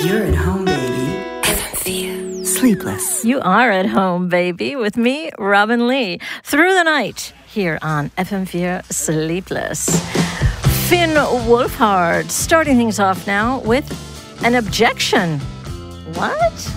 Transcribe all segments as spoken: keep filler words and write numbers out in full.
You're at home, baby. F M four. Sleepless. You are at home, baby, with me, Robin Lee. Through the night, here on F M four Sleepless. Finn Wolfhard, starting things off now with an objection. What?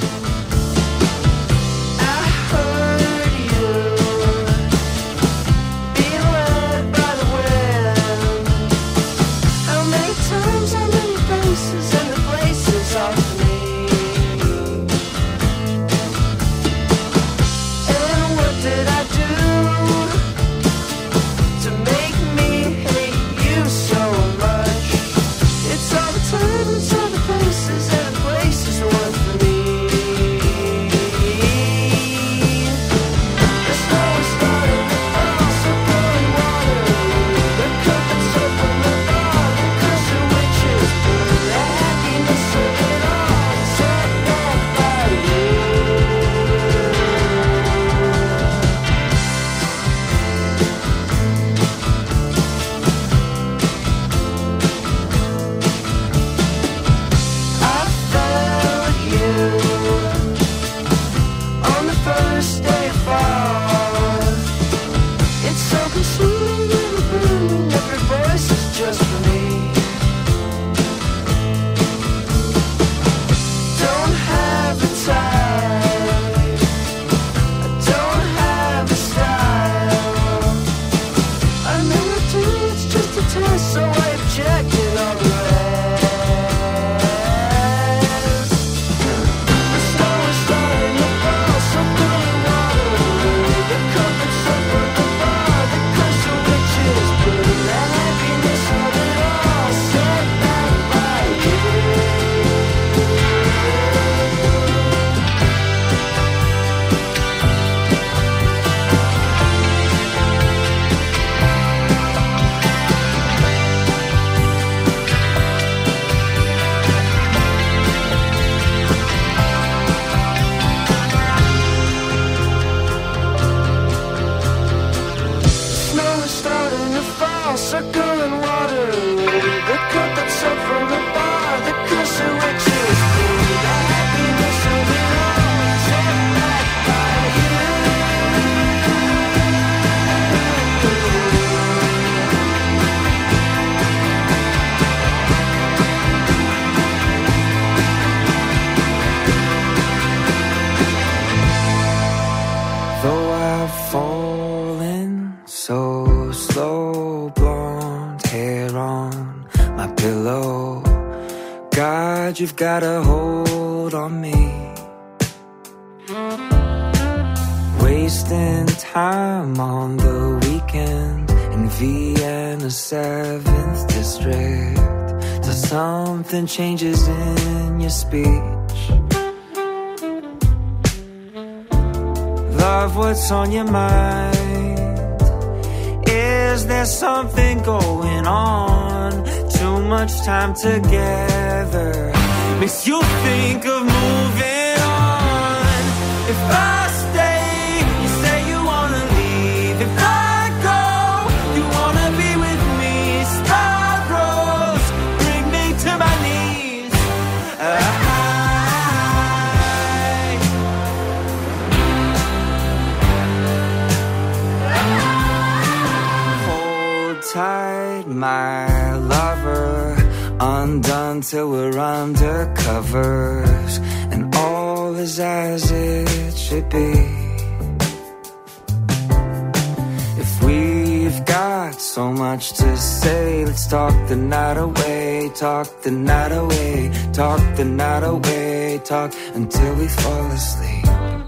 You've got a hold on me, wasting time on the weekend in Vienna seventh District, till something changes in your speech. Love, what's on your mind? Is there something going on? Too much time together makes you think of moving on. If I stay, you say you wanna leave. If I go, you wanna be with me. Spirals bring me to my knees. I hold tight, my lover, undone till we're under covers, and all is as it should be. If we've got so much to say, let's talk the night away, talk the night away, talk the night away, talk until we fall asleep.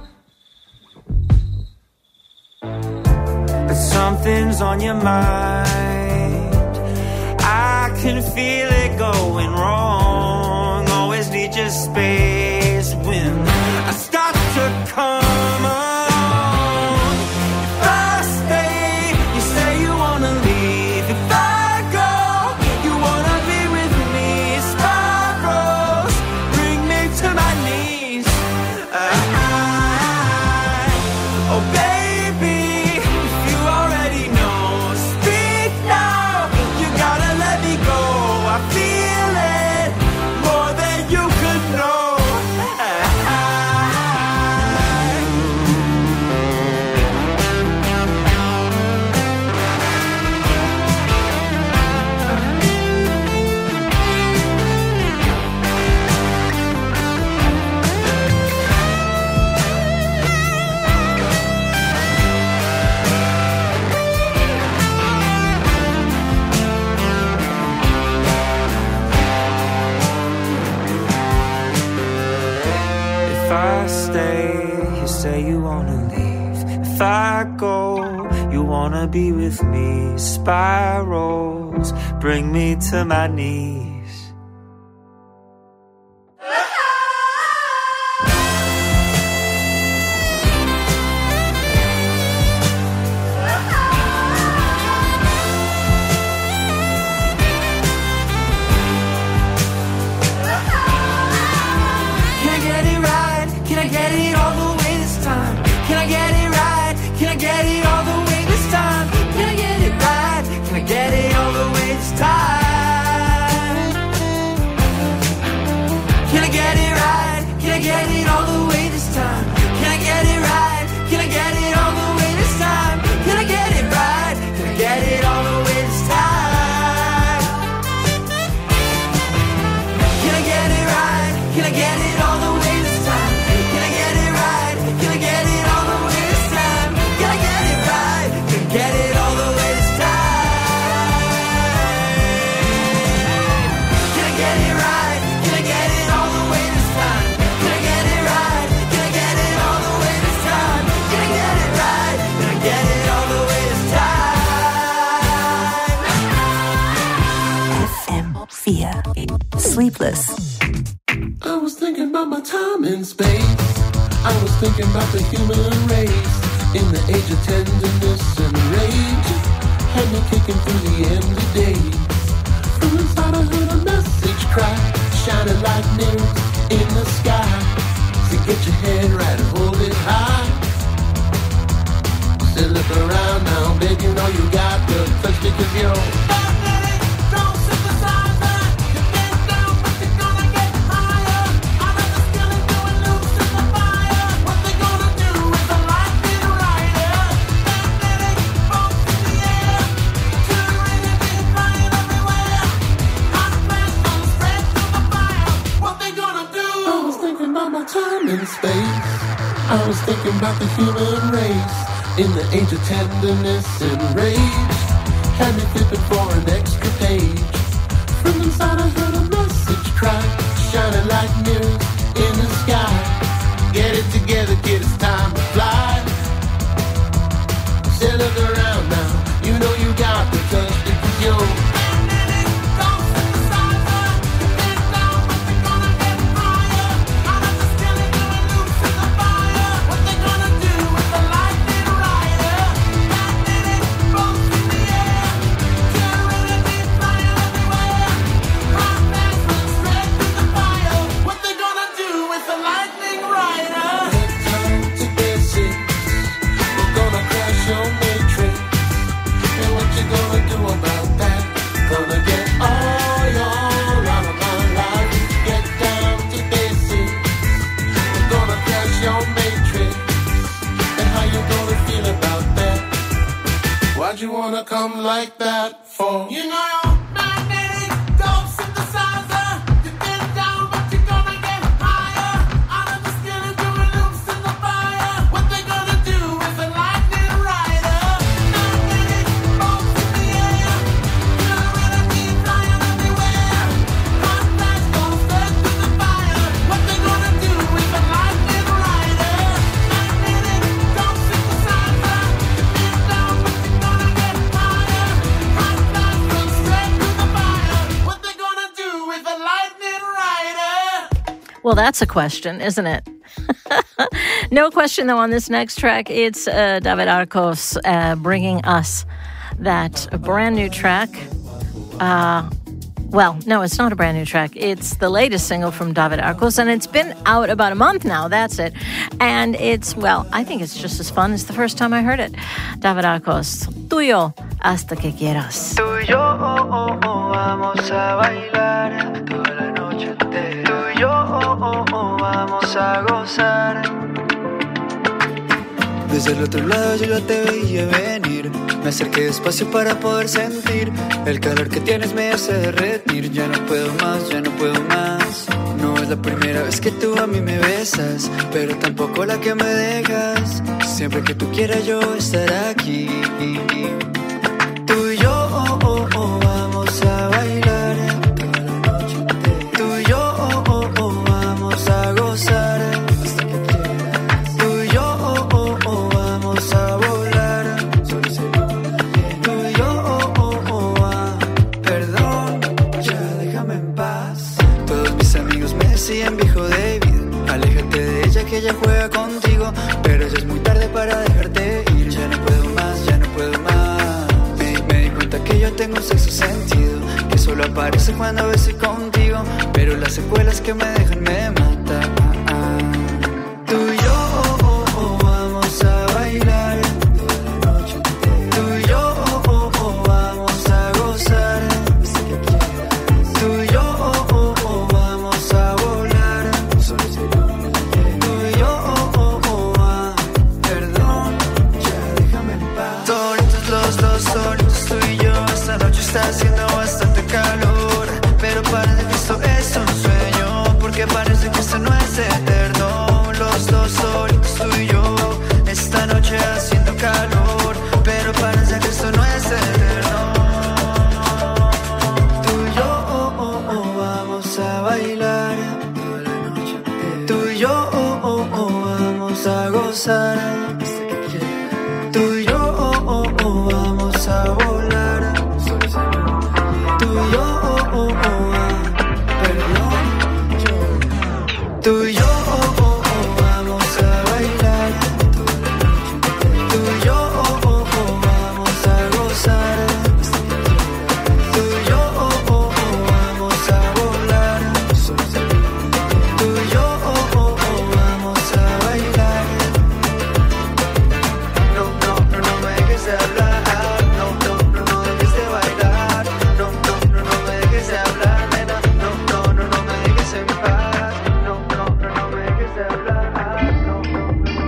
But something's on your mind, I can feel it going wrong. Always need your space when I start to come on. If I stay, you say you wanna leave. If I go, you wanna be with me. Spirals bring me to my knees. I, oh baby, if you already know, speak now. You gotta let me go. I feel it more than you could I stay, you say you wanna leave. If I go, you wanna be with me. Spirals bring me to my knees. Sleepless. I was thinking about my time in space. I was thinking about the human race in the age of tenderness and rage. Had me kicking through the end of days. From inside I heard a message cry, shining lightning in the sky. So get your head right and hold it high. Still look around now, baby, you know you got the touch because you're in space. I was thinking about the human race in the age of tenderness and rage. Had me flipping for an extra page. From inside I heard a message cry, shining like mirrors in the sky. Get it together, kid, it's time to fly. Still look around now, you know you got the touch because you're you wanna come like that for? You know you're magnetic, dope synthesizer. You've been down, but you're gonna get higher. Out of the skin and doing loops in the fire. What they gonna do with a lightning rider? Magnetic, bolts in the air. You're gonna be flying everywhere. Hot flash goes straight to the fire. What they gonna do with a lightning rider? Magnetic, dope synthesizer. You've been down, but you're gonna Well, that's a question, isn't it? No question, though, on this next track. It's uh, David Arcos uh, bringing us that brand new track. Uh, well, no, it's not a brand new track. It's the latest single from David Arcos, and it's been out about a month now. That's it. And it's, well, I think it's just as fun as the first time I heard it. David Arcos, Tú y yo, hasta que quieras. Tú y yo oh, oh, oh, vamos a bailar toda la noche entera. Tú y yo oh, oh, oh, vamos a gozar. Desde el otro lado yo ya te veía venir. Me acerqué despacio para poder sentir el calor que tienes me hace derretir. Ya no puedo más, ya no puedo más. No es la primera vez que tú a mí me besas, pero tampoco la que me dejas. Siempre que tú quieras yo estaré aquí. Tú y yo oh, oh, oh, vamos a bailar toda la noche entera. Tú y yo oh, oh, oh, vamos a gozar hasta que ella juega contigo, pero ya es muy tarde para dejarte ir. Ya no puedo más, ya no puedo más. Me, me di cuenta que yo tengo un sexto sentido, que solo aparece cuando estoy contigo, pero las secuelas que me dejan me matan. Ah, ah. Tú y yo oh, oh, oh, vamos a bailar. Tú y yo oh, oh, oh, vamos a gozar. Tú y yo oh, oh, oh, vamos a volar. Tú y yo oh, oh, oh, ah, perdón, ya déjame en paz. Solitos los dos, solitos tú y yo. Esta noche está haciendo bastante calor, pero parece que esto es un sueño, porque parece que esto no es eterno. Los dos solitos tú y yo, esta noche haciendo calor, pero parece que esto no es eterno. Tú y yo oh, oh, oh, vamos a bailar. Tú y yo oh, oh, oh, vamos a gozar. Tú y yo oh, oh, oh, vamos a volar. Tú y yo oh, oh, oh, ah, perdón. Tú y yo oh, oh, oh, vamos a bailar. Tú y yo oh, oh, oh, vamos a gozar. Tú y yo oh, oh, oh, vamos a volar. Tú y yo oh, oh, oh, vamos a bailar. No, no, no, no me dejes de hablar. No, no, no, no dejes de bailar. No, no, no, no me dejes de hablar, nena. No, no, no, no me dejes en paz. No, no, no, no me dejes de hablar. No, no, no, no me dejes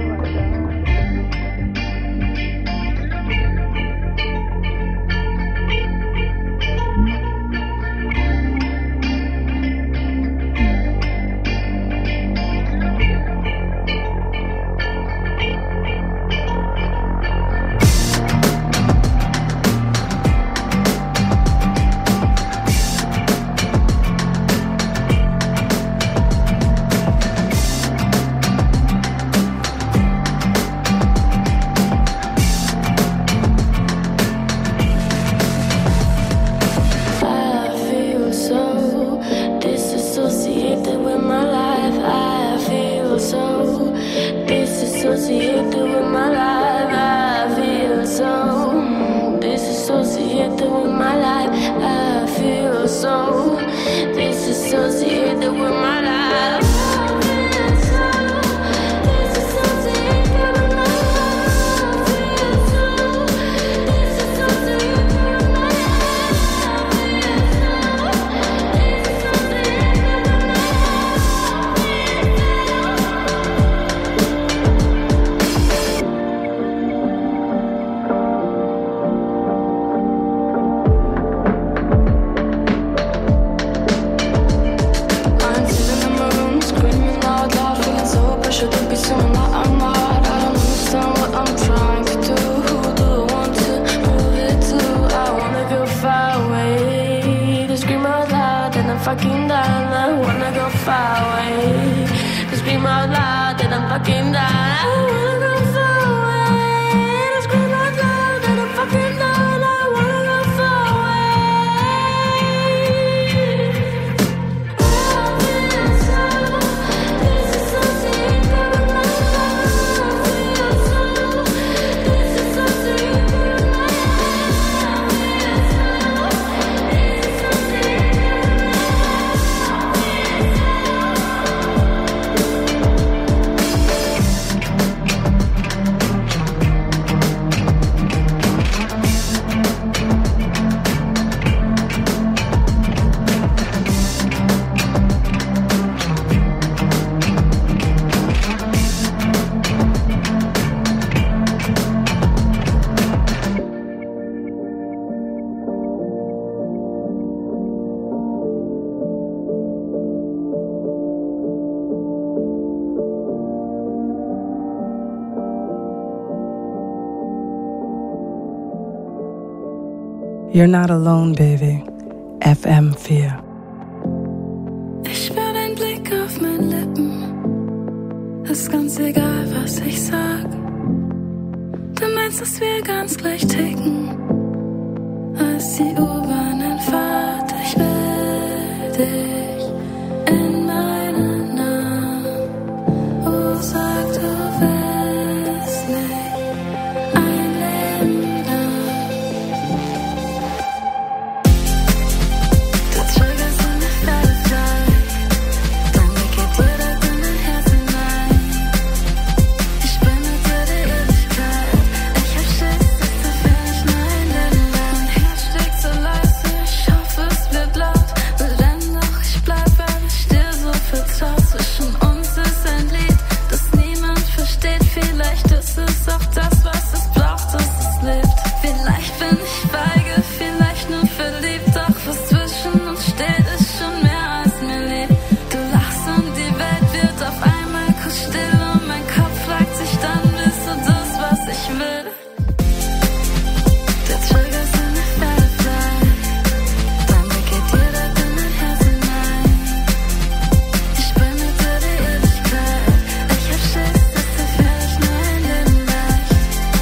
de bailar. I feel so disassociated with my life. I feel so disassociated with my life. I feel so disassociated with my life. I feel so disassociated with my life. I'm sitting in my room, screaming out loud, feeling so pressured to be someone that I'm not. I don't understand what I'm trying to do. Who do I want to prove it to? I wanna go far away, to scream out loud that I'm fucking done. I wanna go far away, to scream out loud that I'm fucking done. I wanna go far away, to scream out loud that I'm fucking done. I wanna go far away. You're not alone, baby. F M vier. Ich spür deinen Blick auf meinen Lippen. Ist ganz egal, was ich sag. Du meinst, dass wir ganz gleich ticken. Als die U-Bahn entfahrt, ich will dich in meinen Arm. Zwischen uns ist ein Lied, das niemand versteht. Vielleicht ist es auch das, was es braucht, dass es lebt. Vielleicht bin ich feige, vielleicht nur verliebt. Doch was zwischen uns steht, ist schon mehr als mir lieb. Du lachst und die Welt wird auf einmal kurz still. Und mein Kopf fragt sich dann, bist du das, was ich will? Der Trigger ist eine Firefly. Dann geht direkt in mein Herz hinein. Ich bin mit dir die Ewigkeit. Ich hab Schiss, dass dafür ich nur ein Leben reicht.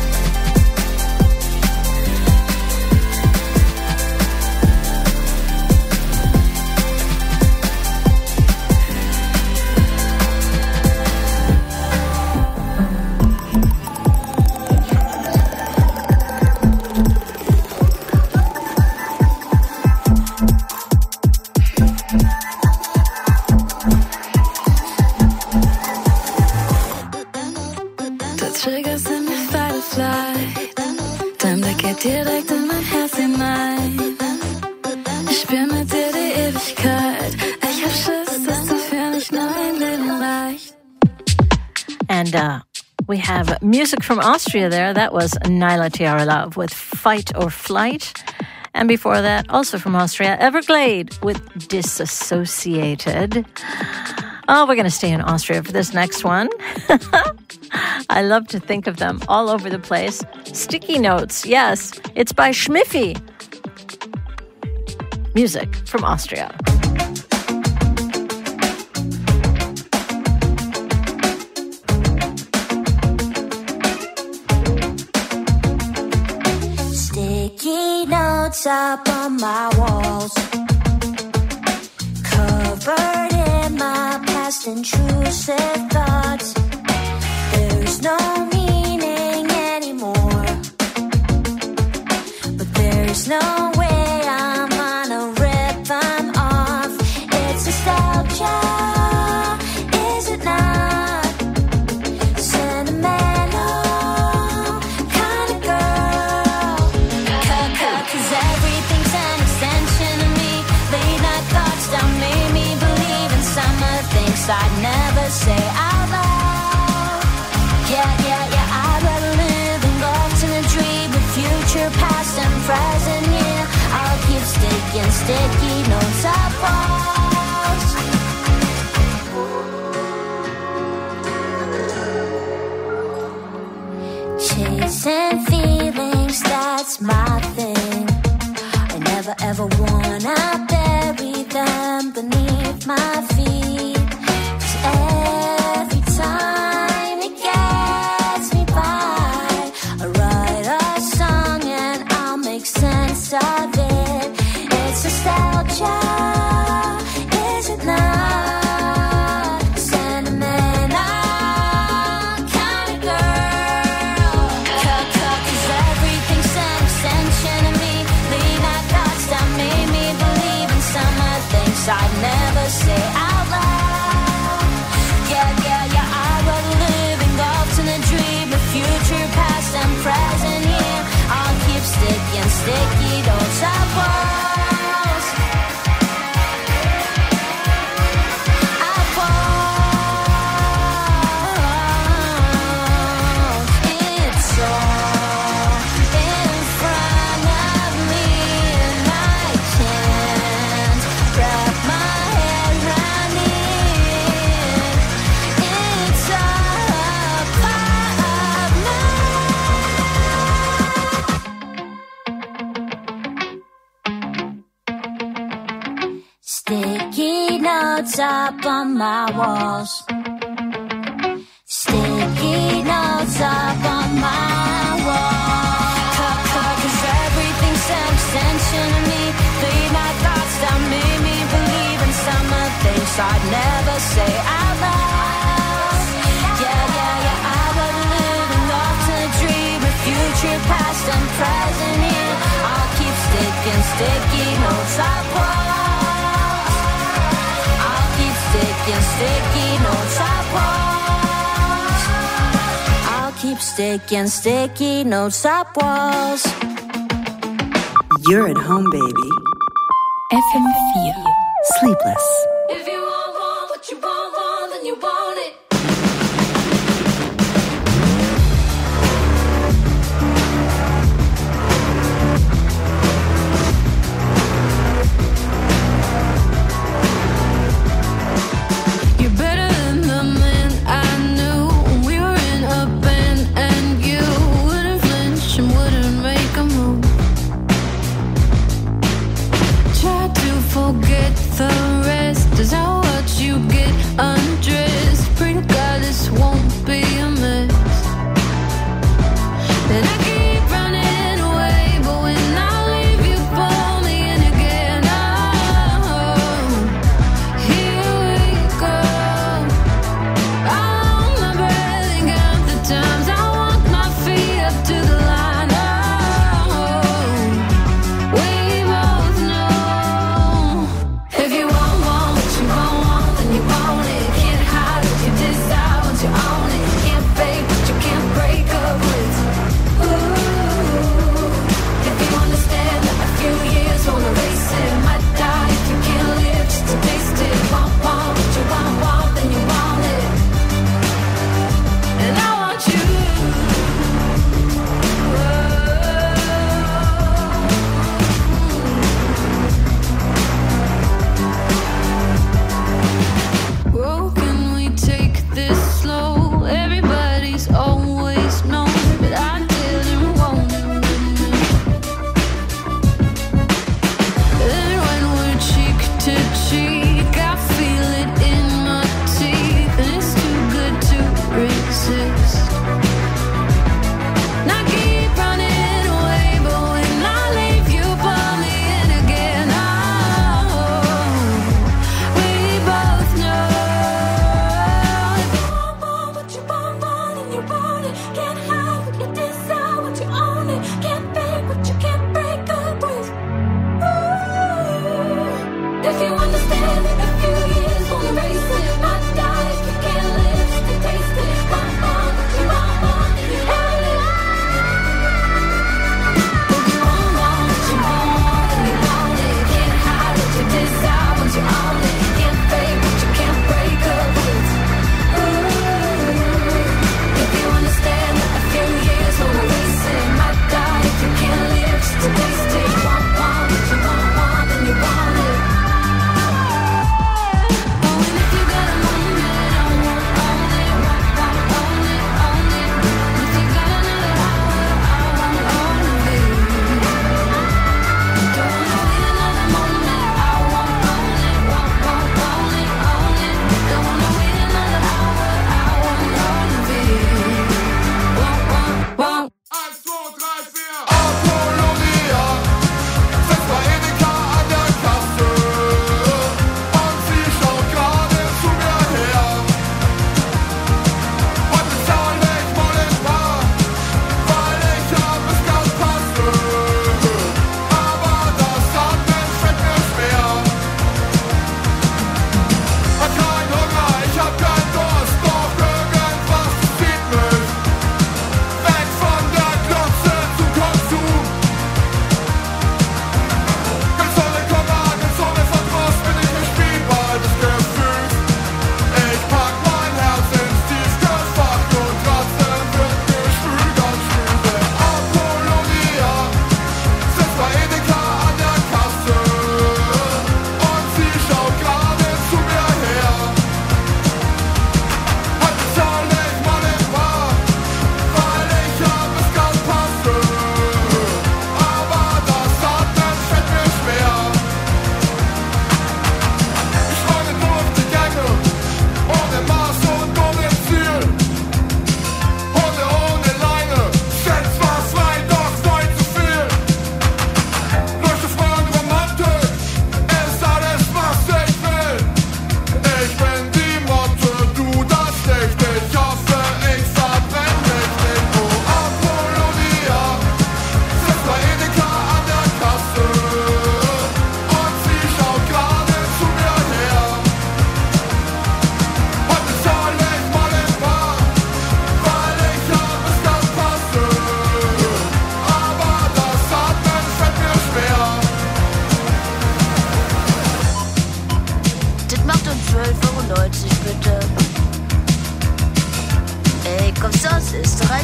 Der Trigger sind eine Firefly. Dein Blick geht direkt in mein Herz hinein. Ich spür mit dir die Ewigkeit. Ich hab Schiss, dass dafür nicht nur ein Leben reicht. And uh, we have music from Austria there. That was Nyla Tiara with Fight or Flight. And before that, also from Austria, Everglade with Disassociated. Oh, we're going to stay in Austria for this next one. I love to think of them all over the place. Sticky Notes, yes, it's by Schmiffy. Music from Austria. Sticky notes up on my walls, covered in my past intrusive thoughts. There's no meaning anymore, but there's no way I'm gonna rip them off. It's nostalgia, is it not? Sentimental kind of girl. Cause everything's an extension of me. Late night thoughts that made me believe in summer things I'd never say out loud. Yeah, yeah, yeah, I'd rather live engulfed in a dream of future, past and present, yeah. I'll keep sticking sticky notes up walls. Chasing feelings, that's my thing. I never ever wanna bury them beneath my feet. 'Cause every time it gets me by, I write a song and I'll make sense of it. It's nostalgia, is it not? Sentimental kind of girl. 'Cause everything's an extension of me. Late night thoughts that made me believe in summer things I'd never say out loud. Yeah, yeah, yeah, I'd rather live engulfed in a dream of future, past and present, yeah. I'll keep sticking sticky notes up walls. Up walls. It's all in front of me and I can't wrap my head around it. It's all a part of me. Sticky notes up on my walls. Sticky notes up on my walls. 'Cause everything's an extension of me. Late night thoughts that made me believe in summer things I'd never say out loud. Yeah, yeah, yeah, I would live and love to dream of future, past and present, yeah. I'll keep sticking sticky notes up walls. I'll keep sticking sticky notes up walls. I'll keep sticking sticky notes up walls. You're at home, baby. F M vier. Sleepless. If you want, want what you want, want, then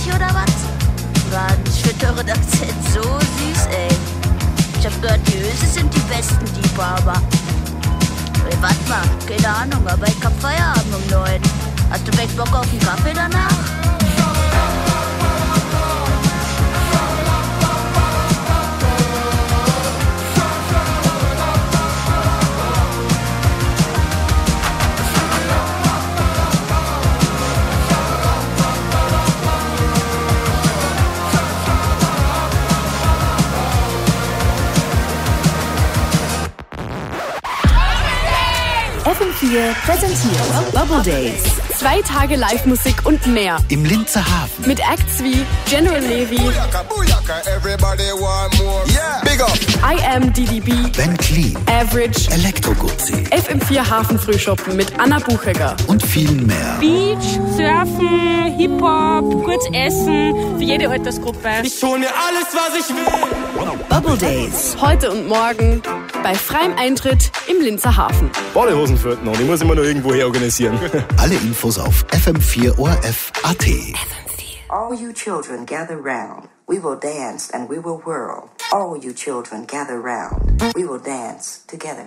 Party oder was? Mann, ich find euren Akzent so süß, ey. Ich hab gehört, die Öse sind die besten Liebhaber. Ey, warte mal, keine Ahnung, aber ich hab Feierabend um neun. Hast du vielleicht Bock auf einen Kaffee danach? F M vier präsentiert Bubble Days. Zwei Tage Live-Musik und mehr. Im Linzer Hafen. Mit Acts wie General Levy, I Am D D B, Ben Clean, Average, Elektro-Guzzi, F M vier Hafenfrühschoppen mit Anna Buchegger. Und vielen mehr. Beach, Surfen, Hip-Hop, kurz essen, für jede Altersgruppe. Ich hol mir alles, was ich will. Bubble Days. Heute und morgen bei freiem Eintritt im Linzer Hafen. Badehosen fehlten noch, die muss ich mir noch irgendwo her organisieren. Alle Infos auf F M vier O R F Punkt A T. All you children gather round. We will dance and we will whirl. All you children gather round. We will dance together.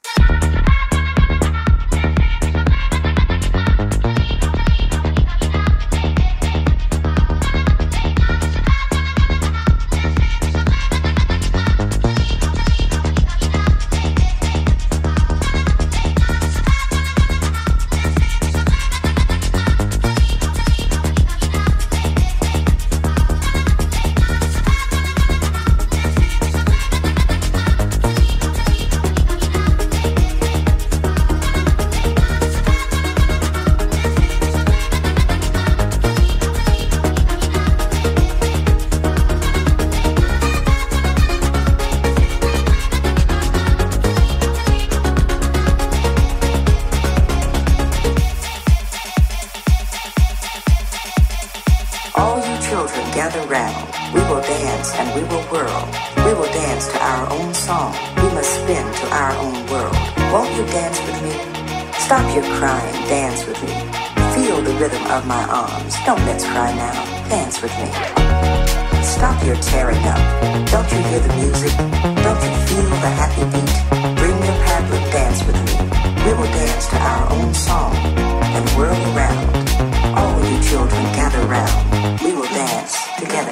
Of my arms. Don't let's cry now. Dance with me. Stop your tearing up. Don't you hear the music? Don't you feel the happy beat? Bring your paddle, dance with me. We will dance to our own song and whirl around. All you children gather round. We will dance together.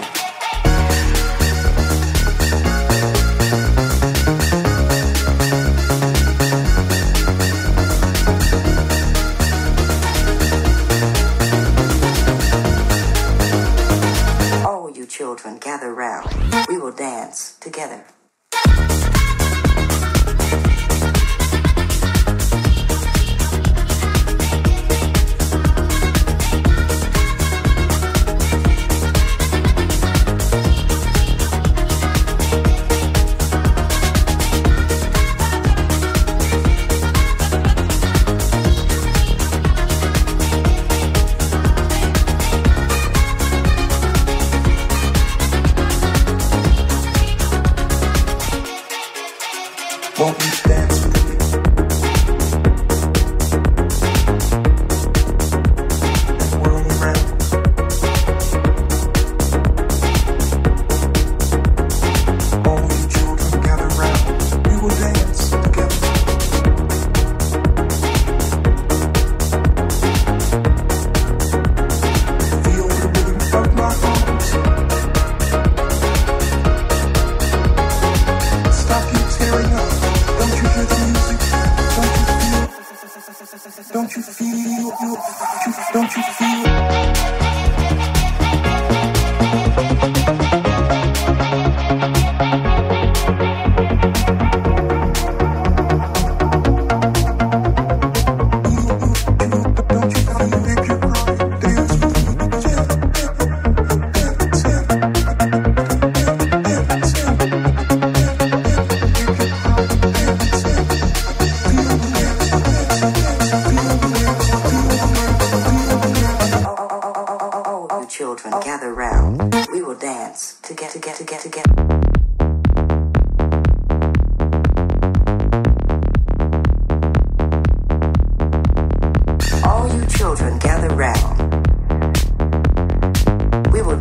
Children gather round. We will dance together. Won't you dance with me? And whirl around. All you children gather round. We will dance together. Feel the rhythm of my arms. Stop you tearing up. Don't you hear the music? Don't you feel? Don't you feel? Don't you feel? Children gather round. We will dance to get to get to get to get. All you children gather round. We will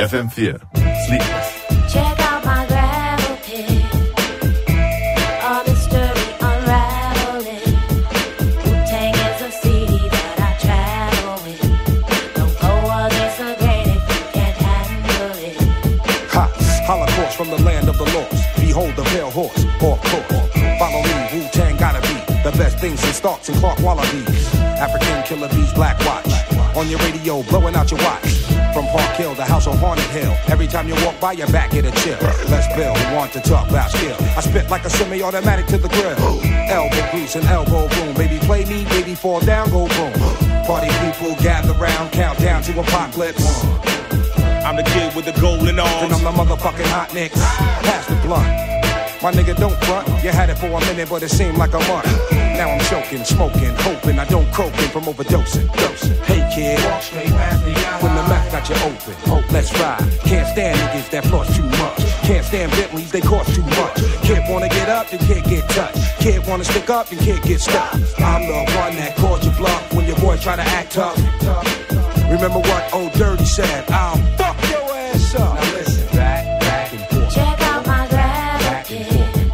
F M vier. Sleepless. Check out my gravel pit. All this story unraveling. Wu-Tang is a city that I travel with. Don't go against the grain if you can't handle it. Ha! Holocaust from the land of the lost. Behold the pale horse, or course. Follow me, Wu-Tang gotta be the best things in Starks and Clark Wallabies. African killer bees, Black Watch. On your radio, blowing out your watch. From Park Hill, the house on Haunted Hill. Every time you walk by, your back get a chill. Let's Bill, who want to talk about skill. I spit like a semi-automatic to the grill. Elbow grease and elbow boom. Baby, play me, baby, fall down, go boom. Party people gather round, count down to apocalypse. I'm the kid with the golden arms. And I'm the motherfucking hot nicks. Pass the blunt. My nigga, don't front. You had it for a minute, but it seemed like a month. Now I'm choking, smoking, hoping I don't croaking from overdosing. Dosing. Hey kid, when the mouth got you open, oh, let's ride. Can't stand niggas that floss too much. Can't stand Bentleys, they cost too much. Kid wanna get up, then can't get touched. Kid wanna stick up, then can't get stuck. I'm the one that called you bluff when your boy try to act tough. Remember what old Dirty said? I'll fuck your ass up. Now listen, back, back and forth. Check out my gravel pit.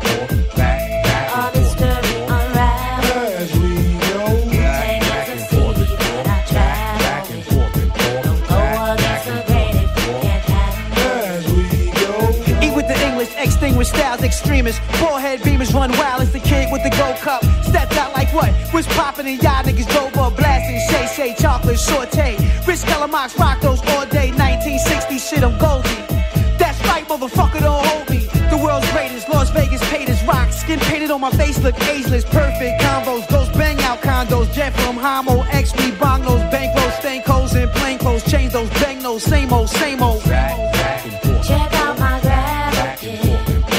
All this story unraveling. As we go, Wu-Tang is a city that I travel with. Don't go against the grain if you can't handle it. as we go. Eat with the English, extinguish styles, extremists. Forehead beamers run wild as the kid with the gold cup. Stepped out like what? Was popping and y'all niggas drove up blasting. Shay Shay, chocolate, saute. Rich Calamox, rock those all day. nineteen sixty shit, I'm Goldie. That's right, motherfucker, don't hold me. The world's greatest, Las Vegas paid as rock. Skin painted on my face, look ageless. Perfect combos, ghost bang out condos. Jet from Homo, X, we bong those. Bankrolls, stank hoes, and plain clothes. Change those, bang those, same old, same old. Check out my gravel pit.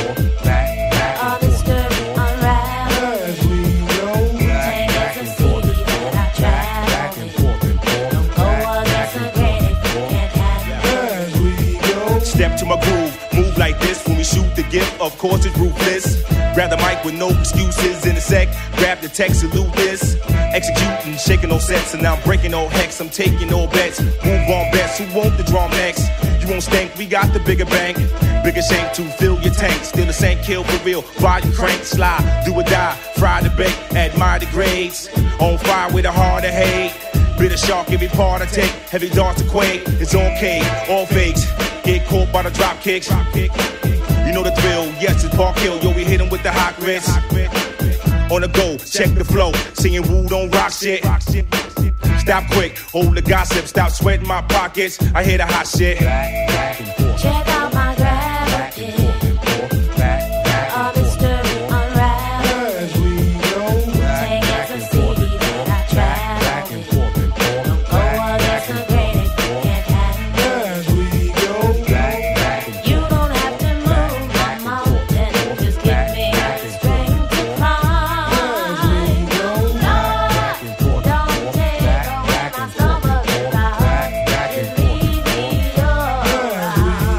All this story unraveling. As we go, Wu-Tang is a city that I travel with. Don't go against the grain if you can't handle it. as we go. Step to my groove, move like this when we shoot the gift. Of course it's ruthless. Grab the mic with no excuses in a sec. Grab the text, salute this. Executing, shaking no sets, and now I'm breaking no hex. I'm taking no bets. Move on bets. Who want the drum next? You won't stink. We got the bigger bank, bigger shank to fill your tank. Still the same kill for real. Volume crank, slide, do or die. Fry the bake, admire the grades. On fire with a heart of hate. Bitter shark, every part I take. Heavy darts to quake. It's okay, all fakes. Get caught by the drop kicks. You know the thrill, yes, it's Park Hill. Yo, we hit him with the hot grits. On the go, check the flow. Singing Woo don't rock shit. Stop quick, hold the gossip. Stop sweating my pockets. I hear the hot shit. Check out my gravel pit. All this story unraveling. As we go, Wu-Tang is a city that I travel with. Don't go against the grain if you can't handle it. as we go. You don't have to move my mountain. Just give me the strength to climb. Lord, don't take away my stomach. My heart is leaving yours.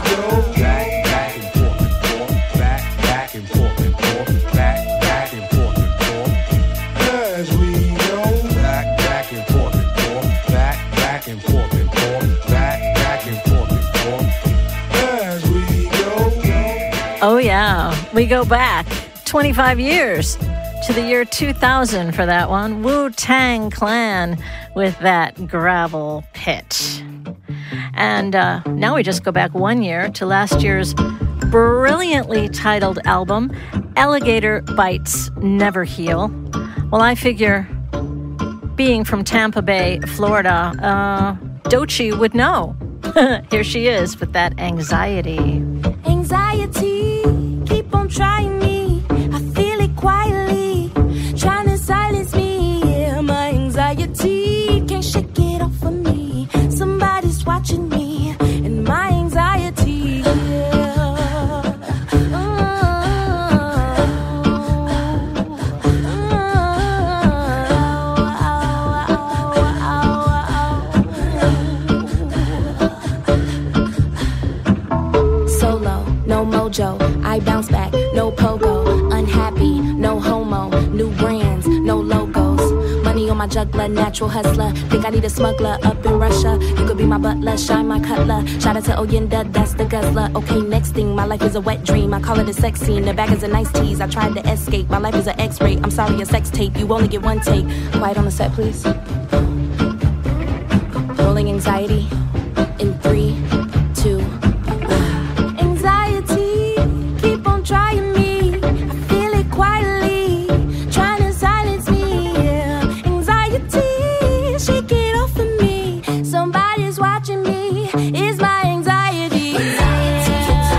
As we go, back, back and forth and forth, back, back and forth and forth, back, back and forth and forth. As we go. Oh, yeah. We go back twenty-five years to the year two thousand for that one. Wu-Tang Clan with that gravel pit. And uh, now we just go back one year to last year's brilliantly titled album, Alligator Bites Never Heal. Well, I figure, being from Tampa Bay, Florida, uh, Doechii would know. Here she is with that Anxiety. Anxiety, keep on trying me. I feel it quietly, trying to silence me. Yeah, my anxiety can't shake it off of me. Somebody's watching me, and my anxiety. Yeah. Solo, no mojo. I bounce back, no pogo. Unhappy, no home. my juggler, natural hustler. Think I need a smuggler up in Russia. You could be my butler, shine my cutler. Shout out to Oyenda, that's the guzzler. Okay, next thing, my life is a wet dream. I call it a sex scene. The bag is a nice tease. I tried to escape. My life is an X-ray. I'm sorry, a sex tape. You only get one take. Quiet on the set, please. Rolling anxiety in three, two, one. Anxiety, keep on trying me. I feel it quietly, trying to silence me. Yeah. Anxiety, shake it off of me. Somebody's watching me. It's my anxiety. Anxiety,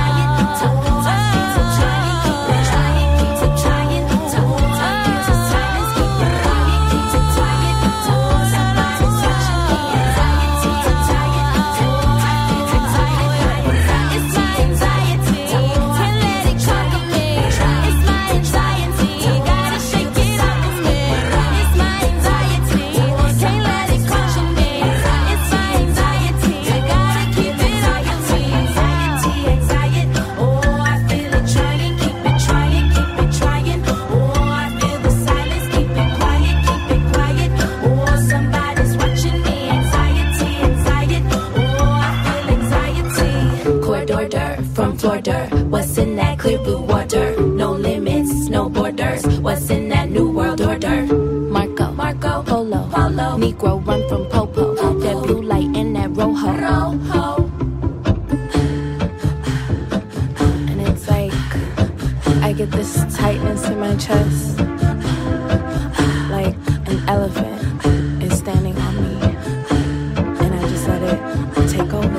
what's in that clear blue water? No limits, no borders. What's in that new world order? Marco, Marco, Polo, Polo. Negro run from Popo. Popo. That blue light and that Rojo. Rojo. And it's like I get this tightness in my chest, like an elephant is standing on me, and I just let it take over.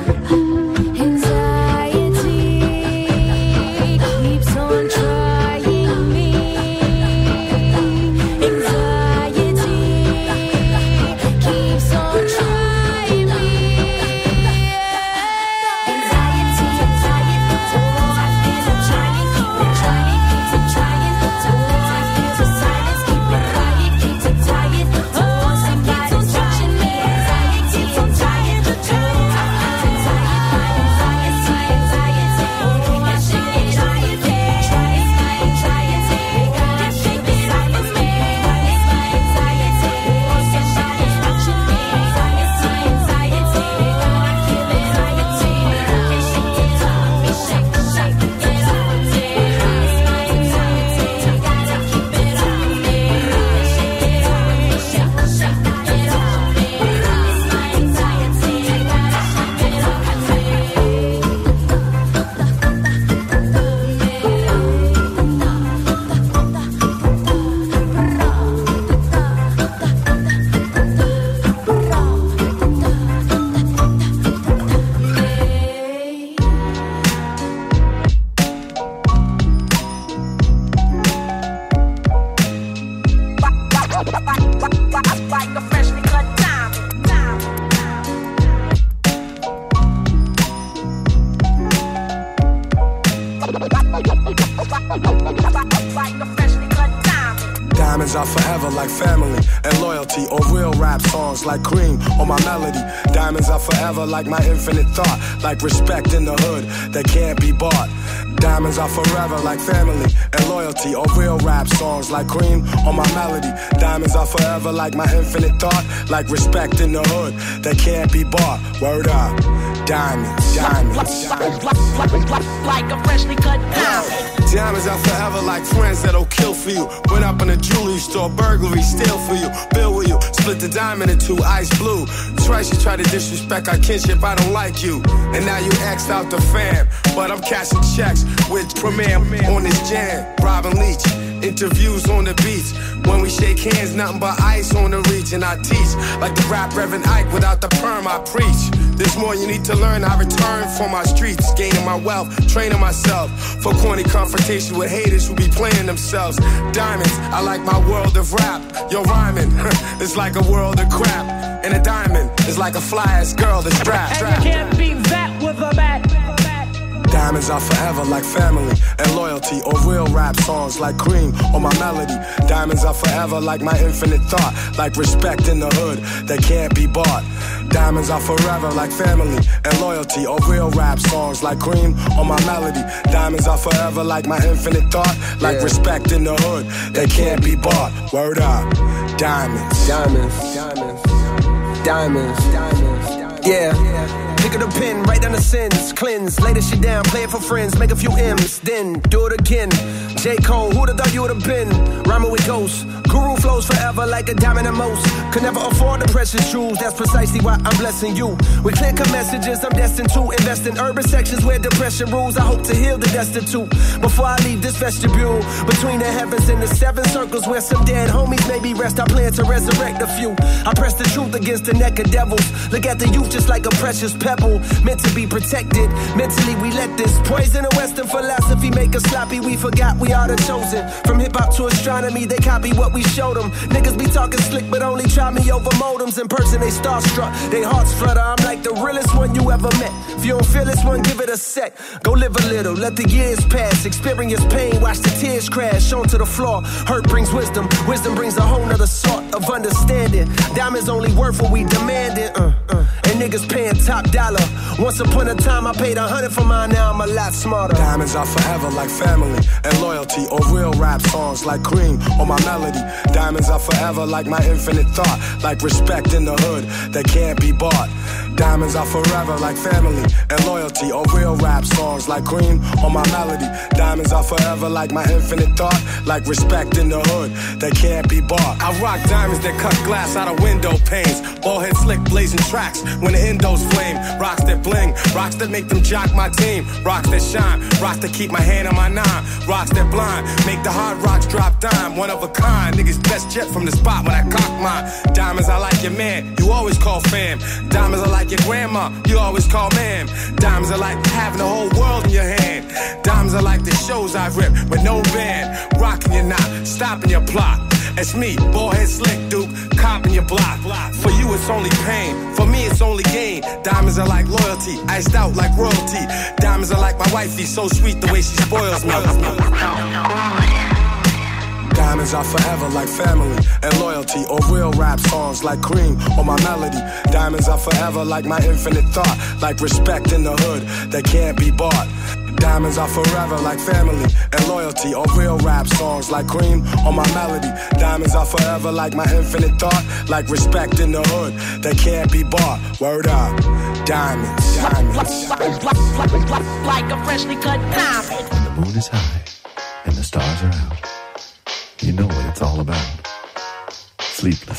Diamonds are forever like family and loyalty, or real rap songs like Cream or my melody. Diamonds are forever like my infinite thought, like respect in the hood that can't be bought. Diamonds are forever like family and loyalty, or real rap songs like Cream or my melody. Diamonds are forever like my infinite thought, like respect in the hood that can't be bought. Word up, diamonds, diamonds, diamonds. Like a freshly cut diamond. Diamonds are forever like friends that'll kill for you. Went up in a jewelry store, burglary, steal for you. Bill with you, split the diamond in two, ice blue. Twice you try to disrespect our kinship, I don't like you. And now you axed out the fam, but I'm cashing checks with Premier on this jam. Robin Leach, interviews on the beach. When we shake hands, nothing but ice on the reach. And I teach like the rap Reverend Ike, without the perm I preach. There's more you need to learn, I return for my streets. Gaining my wealth, training myself for corny confrontation with haters who be playing themselves. Diamonds, I like my world of rap. Yo, rhyming, it's like a world of crap. And a diamond is like a fly-ass girl that's strapped. And you can't beat that with a bat. Diamonds are forever like family and loyalty, or real rap songs like Cream or my melody. Diamonds are forever like my infinite thought, like respect in the hood that can't be bought. Diamonds are forever like family and loyalty, or real rap songs like Cream or my melody. Diamonds are forever like my infinite thought, like yeah. respect in the hood that can't be bought. Word up, diamonds, diamonds, diamonds, diamonds, diamonds, yeah. Pick up the pen, write down the sins, cleanse, lay this shit down, play it for friends, make a few M's, then do it again. J. Cole, who'd have thought you would've been? Rhyming with ghosts, guru flows forever like a diamond and most. Could never afford the precious jewels, that's precisely why I'm blessing you. With clear-cut messages, I'm destined to invest in urban sections where depression rules. I hope to heal the destitute before I leave this vestibule. Between the heavens and the seven circles where some dead homies maybe rest, I plan to resurrect a few. I press the truth against the neck of devils. Look at the youth just like a precious pebble, meant to be protected. Mentally we let this poison of Western philosophy make us sloppy. We forgot we are the chosen. From hip-hop to astronomy, they copy what we showed them. Niggas be talking slick but only try me over modems. In person they starstruck, they hearts flutter. I'm like the realest one you ever met. If you don't feel this one, give it a sec. Go live a little, let the years pass. Experience pain, watch the tears crash onto the floor. Hurt brings wisdom, wisdom brings a whole nother sort of understanding. Diamonds only worth what we demanded, uh, uh. And niggas paying top dollar. Once upon a time I paid a hundred for mine, now I'm a lot smarter. Diamonds are forever like family and loyalty, or real rap songs like Cream or my melody. Diamonds are forever like my infinite thought, like respect in the hood that can't be bought. Diamonds are forever like family and loyalty, or real rap songs like Cream or my melody. Diamonds are forever like my infinite thought, like respect in the hood that can't be bought. I rock diamonds that cut glass out of window panes, ball head slick blazing tracks when the endos flame. Rocks that bling, rocks that make them jock my team. Rocks that shine, rocks that keep my hand on my nine. Rocks that blind, make the hard rocks drop dime. One of a kind, niggas best jet from the spot when I cock mine. Diamonds are like your man, you always call fam. Diamonds are like your grandma, you always call ma'am. Diamonds are like having the whole world in your hand. Diamonds are like the shows I've ripped with no band. Rocking your knot, stopping your plot. It's me, ballhead slick duke, copping your block. For you it's only pain, for me it's only gain. Diamonds are like loyalty, iced out like royalty. Diamonds are like my wifey, so sweet the way she spoils me. Diamonds are forever like family and loyalty, or real rap songs like Cream or my melody. Diamonds are forever like my infinite thought, like respect in the hood that can't be bought. Diamonds are forever like family and loyalty, or real rap songs like Cream or my melody. Diamonds are forever like my infinite thought, like respect in the hood that can't be bought. Word up, diamonds, diamonds. Like a freshly cut diamond. When the moon is high and the stars are out, you know what it's all about. Sleepless.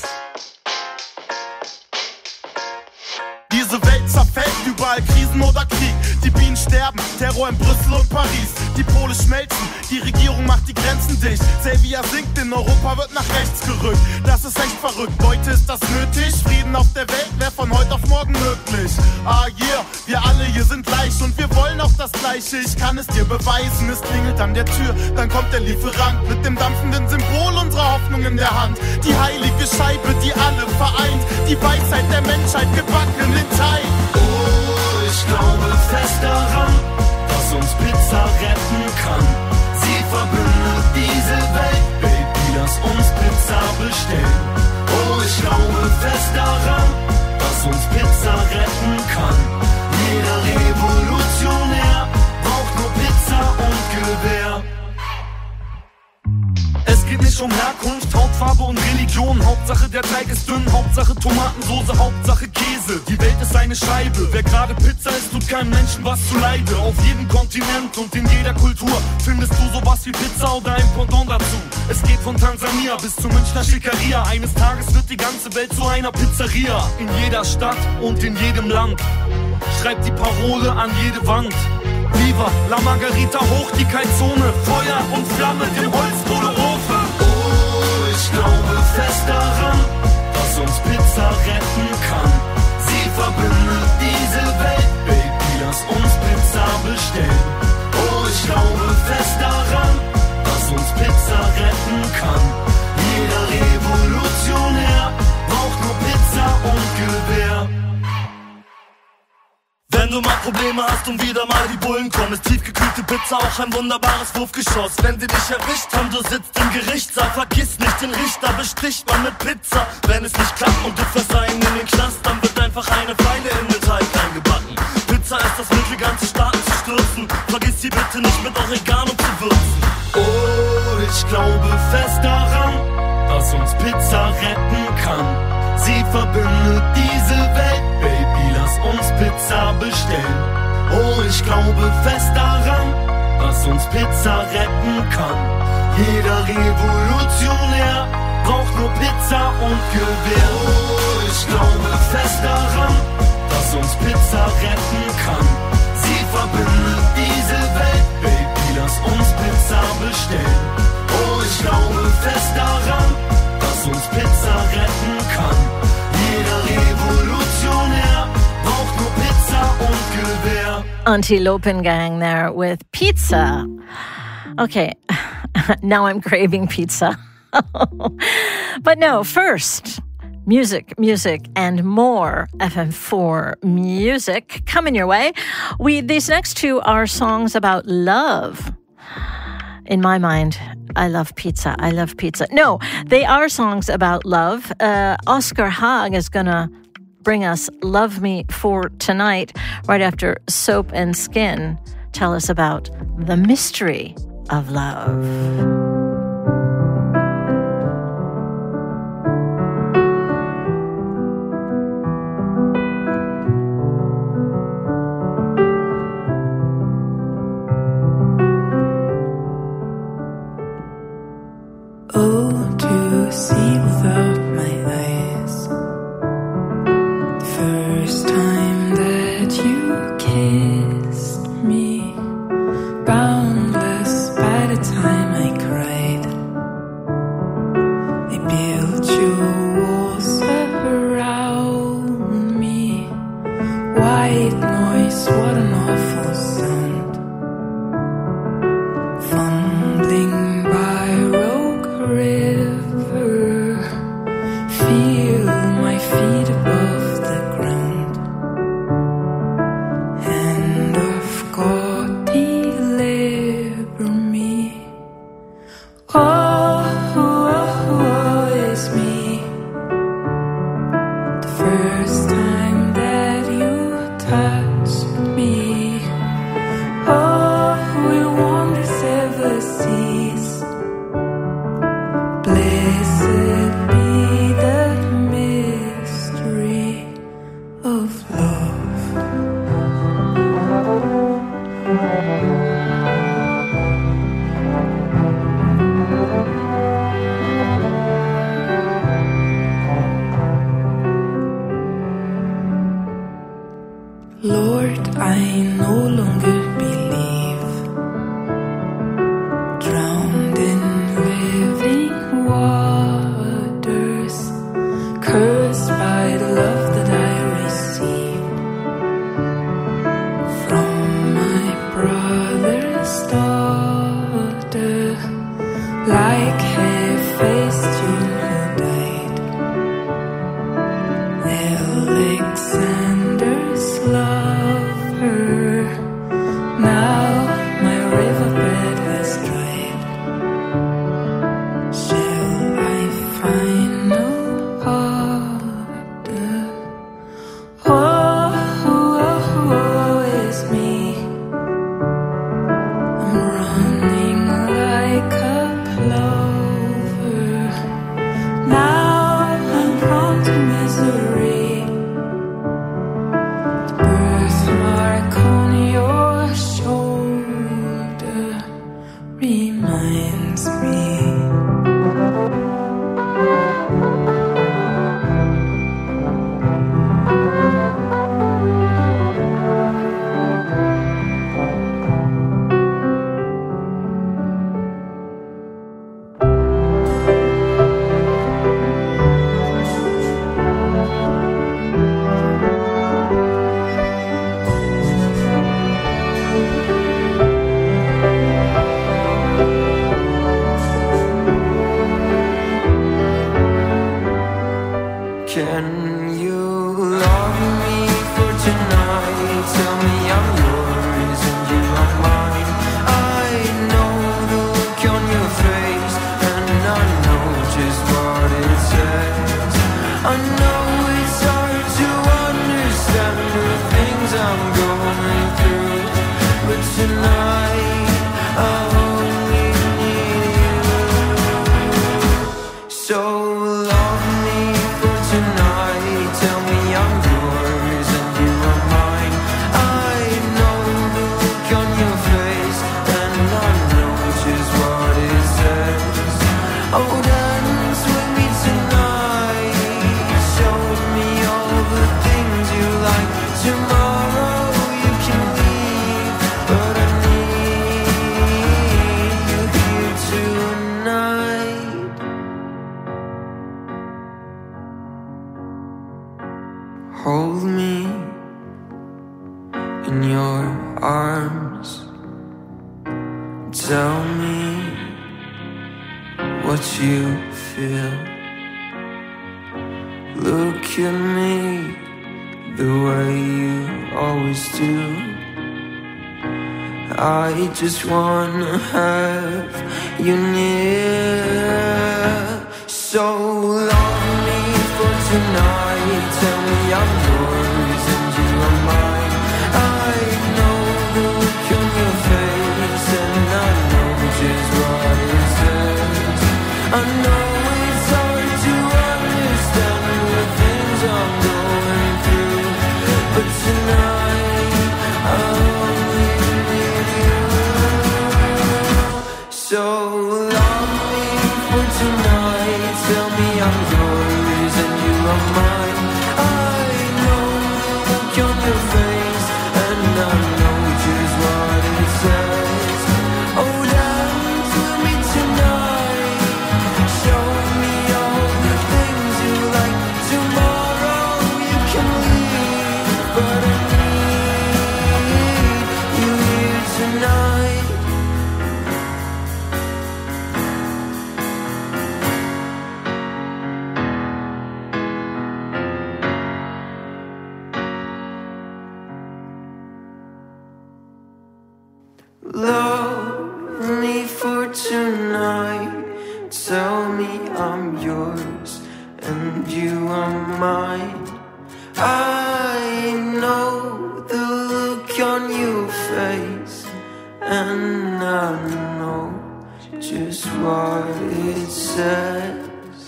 Diese Welt zerfällt, überall Krisen oder Krieg. Die Bienen sterben, Terror in Brüssel und Paris. Die Pole schmelzen, die Regierung macht die Grenzen dicht. Xavier sinkt, in Europa wird nach rechts gerückt. Das ist echt verrückt, heute ist das nötig. Frieden auf der Welt wäre von heute auf morgen möglich. Ah yeah, wir alle hier sind gleich und wir wollen auch das Gleiche. Ich kann es dir beweisen, es klingelt an der Tür, dann kommt der Lieferant mit dem dampfenden Symbol unserer Hoffnung in der Hand. Die heilige Scheibe, die alle vereint, die Weisheit der Menschheit gebacken in Teig. Oh, ich glaube fest daran, dass uns Pizza retten kann. Sie verbindet diese Welt, Baby, lass uns Pizza bestellen. Oh, ich glaube fest daran, dass uns Pizza retten kann. Jeder Revolutionär braucht nur Pizza und Gewehr. Es geht nicht um Herkunft, Hautfarbe und Religion. Hauptsache der Teig ist dünn, Hauptsache Tomatensoße, Hauptsache Käse. Die Welt ist eine Scheibe, wer gerade Pizza isst, tut keinem Menschen was zuleide. Auf jedem Kontinent und in jeder Kultur findest du sowas wie Pizza oder ein Pendant dazu. Es geht von Tansania bis zur Münchner Schickeria. Eines Tages wird die ganze Welt zu einer Pizzeria. In jeder Stadt und in jedem Land schreibt die Parole an jede Wand. Viva la Margarita, hoch die Kaltzone, Feuer und Flamme im Holzkohleofen. Oh, ich glaube fest daran, dass uns Pizza retten kann. Sie verbindet diese Welt, Baby, lass uns Pizza bestellen. Oh, ich glaube fest daran, dass uns Pizza retten kann. Jeder Revolutionär braucht nur Pizza und Gewehr. Wenn du mal Probleme Probleme hast und wieder mal die Bullen kommen, ist tiefgekühlte Pizza auch ein wunderbares Wurfgeschoss. Wenn sie dich erwischt haben, du sitzt im Gerichtssaal, vergiss nicht den Richter, besticht man mit Pizza. Wenn es nicht klappt und du verseien in den Knast, dann wird einfach eine Pfeile in den Teig eingebacken. Pizza ist das Mittel, ganze Staaten zu stürzen. Vergiss sie bitte nicht mit Oregano zu würzen. Oh, ich glaube fest daran, dass uns Pizza retten kann. Sie verbindet diese Welt, Baby, lass uns Pizza bestellen. Oh, ich glaube fest daran, dass uns Pizza retten kann. Jeder Revolutionär braucht nur Pizza und Gewehr. Oh, ich glaube fest daran, dass uns Pizza retten kann. Sie verbindet diese Welt, Baby, lass uns Pizza bestellen. Oh, ich glaube fest daran, dass uns Pizza retten kann. Jeder Revolutionär braucht nur Pizza und Gewehr. Antilopen Gang there with pizza. Okay, now I'm craving pizza. But no, first, music, music, and more F M four music coming your way. We These next two are songs about love. In my mind, I love pizza. I love pizza. No, they are songs about love. Uh, Oscar Haag is going to bring us Love Me for Tonight right after Soap and Skin tell us about the mystery of love. Oh, to see without my eyes, the first time that you kissed me, boundless by the time I cried. I built your walls around me, white noise, what an awful sound, fumbling by road river, feel my feet above the ground, hand of God deliver me. Oh, oh, oh, it's me, the first time that you touched me. Oh, will wonders ever cease? Blessed be the mystery of love. Lord, I no longer believe, drowned in living waters, cursed by the love that I received from my brother's daughter, like half-faced Jew who died. Alexander's lover, now my riverbed has dried. Shall I find no other? Oh, oh, oh, it's me. I'm running like a plover. Now I'm prone to misery. The birthmark on your shoulder reminds me. Can you love me for tonight? Tell me I'm yours. know it's hard to understand the things I'm going through, but tonight I only need you. So love me for tonight, tell me I'm yours and you are mine. I know the look on your face, and I know just what it says. Oh, dance with me tonight, show me all the things you like. Tomorrow you can leave, but I need you here tonight. Hold me in your arms, tell me what you feel. Look at me the way you always do. I just wanna have you near. So love me for tonight, tell me I'm yours and you are mine. I know the look on your face, and I know just what it says. I know it's hard to understand the things I'm going through, but tonight I only need you. So love me for tonight, tell me I'm yours and you are mine. I know the look on your face, and I know just what it says. Oh, dance with me tonight, show me all the things you like. Tomorrow you can leave, but I need you here tonight. Love me for tonight, tell me I'm yours and you are mine. I know the look on your face, and I know just what it says.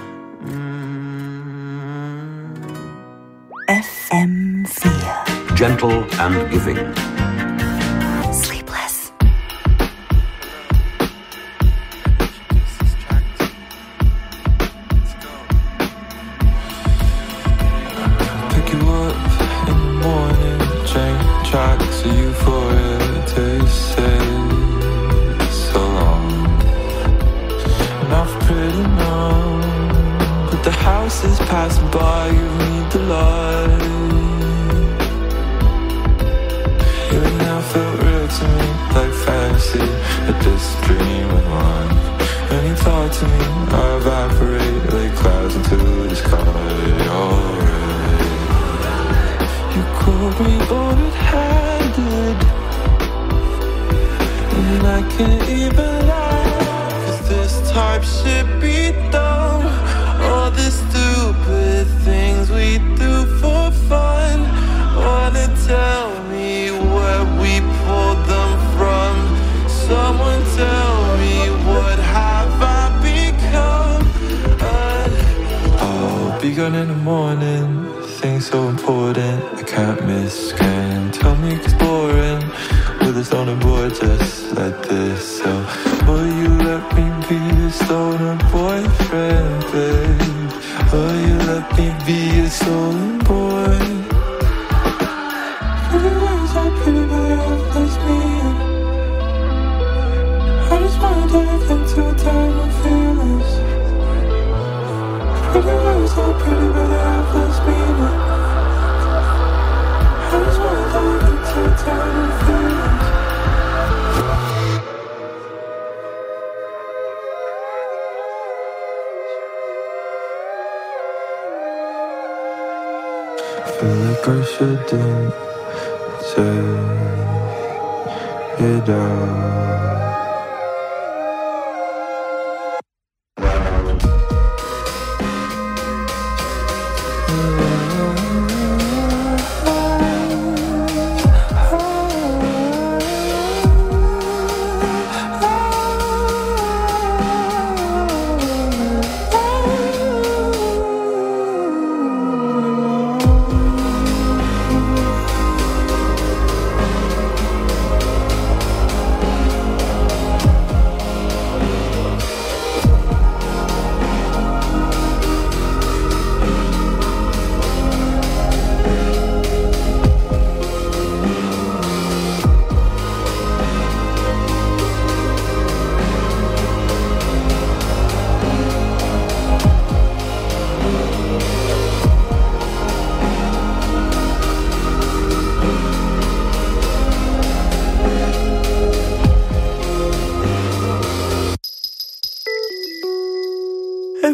Mm. F M four. Gentle and giving. Sleepless. Pick you up in the morning, change tracks of euphoria, taste say so long. And I've pretty numb, but the house is passing by, you need the light. Your now felt real to me, like fantasy, a disc dream of mine. And you talk to me, I evaporate like clouds into the sky. Alright, you caught me boarded-handed, and I can't even lie, 'cause this type shit be dumb. All the stupid things we do for fun. Wanna tell me where we pulled them from? Someone tell me, what have I become? Uh, I'll be gone in the morning, things so important I can't miss. Can tell me it's boring with a stoner boy just like this. So will you let me be a stoner boyfriend, babe? Will you let me be a stoner boy? Pretty words are pretty, but they have less meaning. I just wanna dive into a time of feelings. Pretty words are pretty, but they have less meaning. I just wanna dive into a time of feelings. Feel like I shouldn't say it out.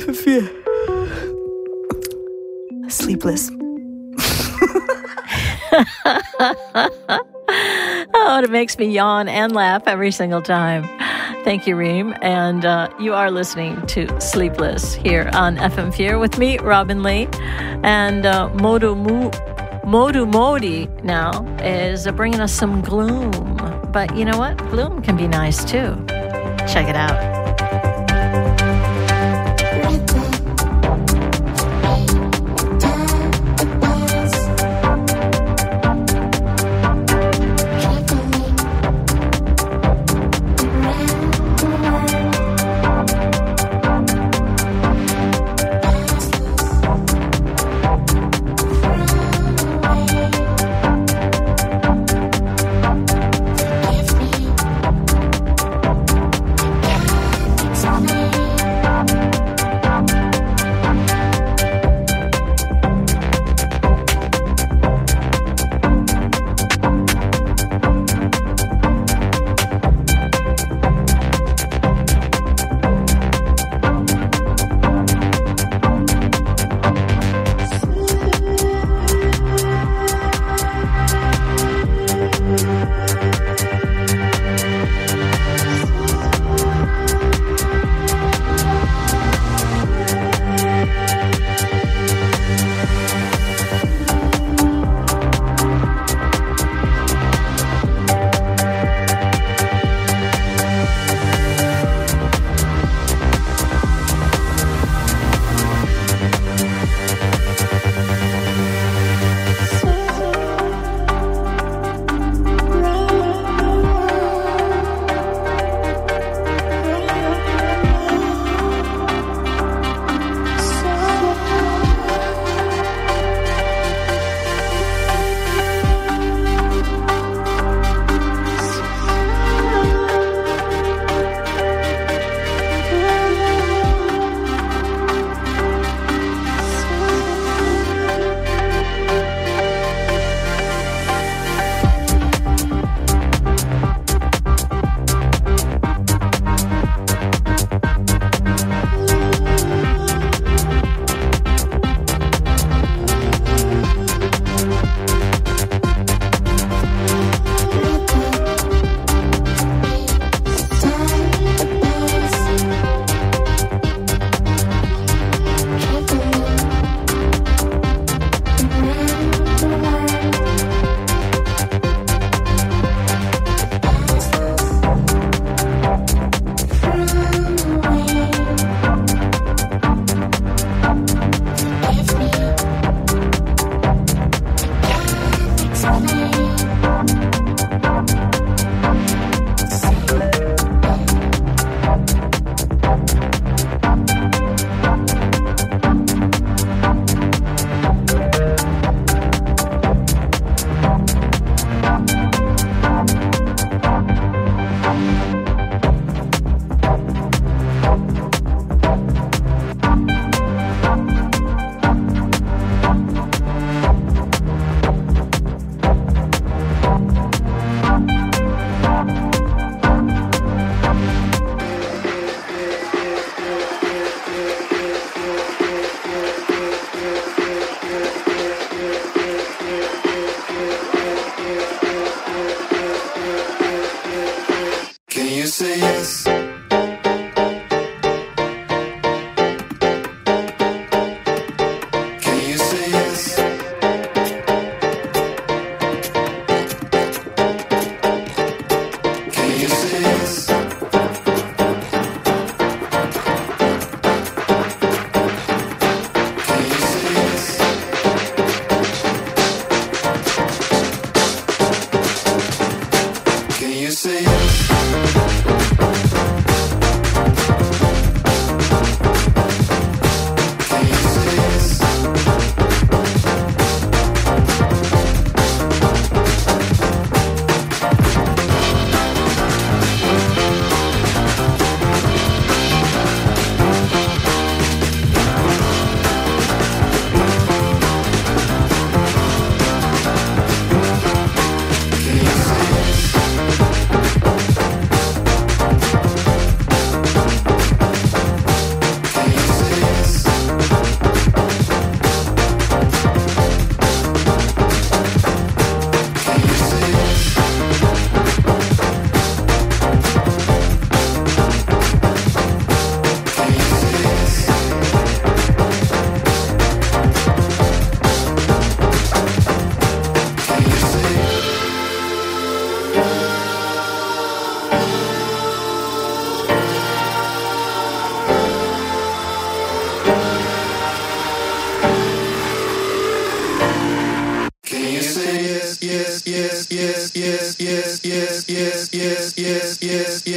F vier. Sleepless. Oh, it makes me yawn and laugh every single time. Thank you, Reem. And uh, you are listening to Sleepless here on F M vier with me, Robin Lee. And uh, Modu, Mo- Modu Modi now is uh, bringing us some gloom. But you know what? Gloom can be nice too. Check it out. yes, yes, yes, yes, yes, yes,